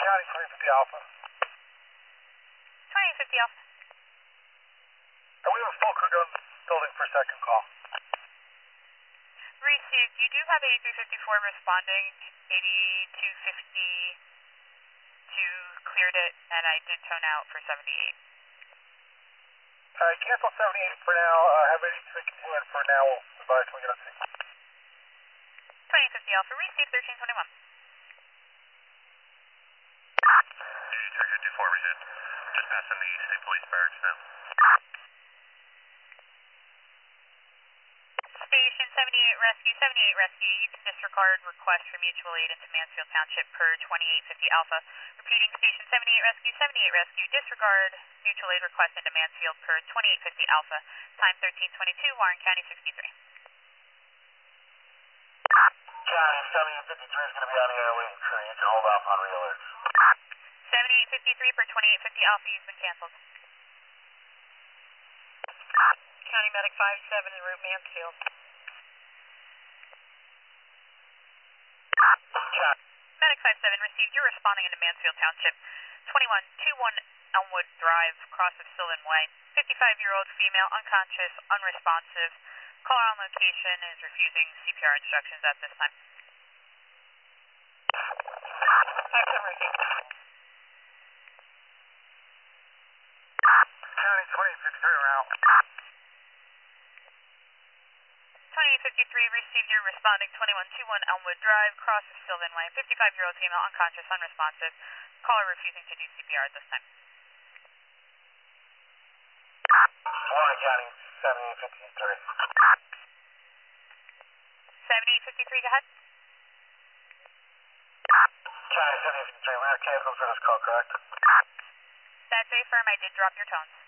County 2050 Alpha. 2050 Alpha. And we have a full crew going to the building for second call. Received. You do have 8354 responding. 8252 cleared it, and I did tone out for 78. Alright, cancel 78 for now. Have 83 continue in for now. We'll advise when we get up to 2050 Alpha. Received 1321. 8354 Regent. Just passing the state police barracks now. Station 78 Rescue, 78 Rescue, you can disregard request for mutual aid into Mansfield Township per 2850 Alpha. Repeating, Station 78 Rescue, 78 Rescue, disregard mutual aid request into Mansfield per 2850 Alpha. Time 1322, Warren County 63. County 7853 is going to be on the air waiting for you. You can hold off on re-alerts. 7853 per 2850 Alpha, you've been canceled. County Medic 57 en route Mansfield. Medic 57 received. You're responding into Mansfield Township. 2121 Elmwood Drive, cross of Sylvan Way. 55-year-old female, unconscious, unresponsive. Caller on location is refusing CPR instructions at this time. Excellent, received. County 2053 around. 2853 received. You're responding. 2121 Elmwood Drive, cross of Sylvan Way. 55-year-old female, unconscious, unresponsive. Caller refusing to do CPR at this time. Warren County 7853. 7853, go ahead. County 7853, we are canceled for this call, correct? That's a firm. I did drop your tones.